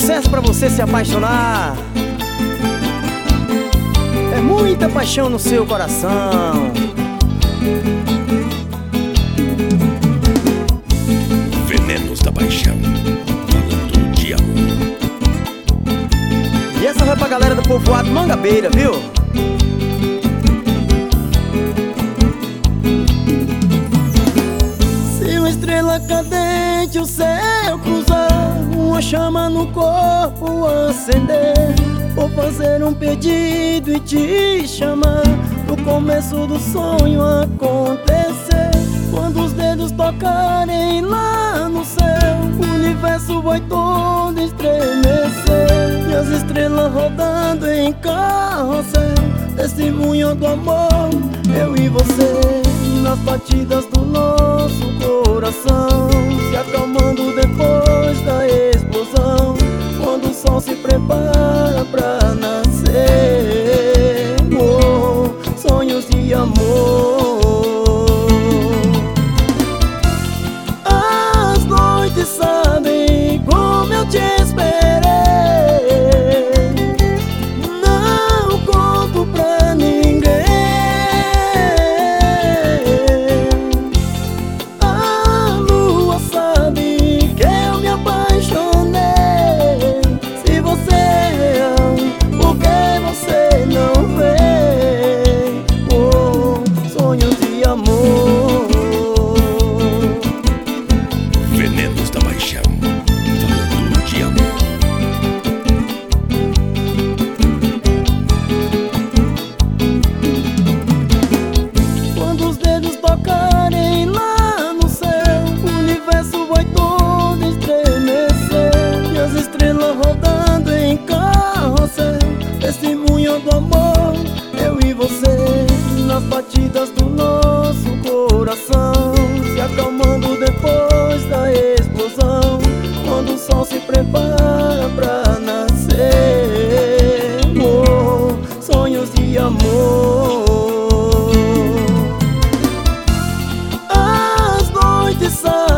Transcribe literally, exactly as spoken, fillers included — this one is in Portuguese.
sucesso pra você se apaixonar. É muita paixão no seu coração. Venenos da Paixão, falando de amor. E essa vai pra galera do povoado Mangabeira, viu? Se uma estrela cadente o céu cruzar, uma chama no corpo acender, vou fazer um pedido e te chamar pro começo do sonho acontecer. Quando os dedos tocarem lá no céu, o universo vai todo estremecer, e as estrelas rodando em carrossel, testemunhando do amor, eu e você, nas batidas do nosso coração, se acalmando depois da explosão, quando o sol se prepara pra nascer. Oh, sonhos de amor. As noites sabem como eu te esperei, não conto pra ninguém. A lua sabe que eu me apaixonei. Se você é real, por que você não vê? Oh, sonhos de amor. Venenos da Paixão, falando de amor. Quando os dedos tocarem lá no céu, o universo vai todo estremecer, e as estrelas rodando em carrossel, testemunham do amor, eu e você, nas batidas do nosso coração, se acalmando depois da explosão, quando o sol se prepara pra nascer. Oh, sonhos de amor. As noites sabem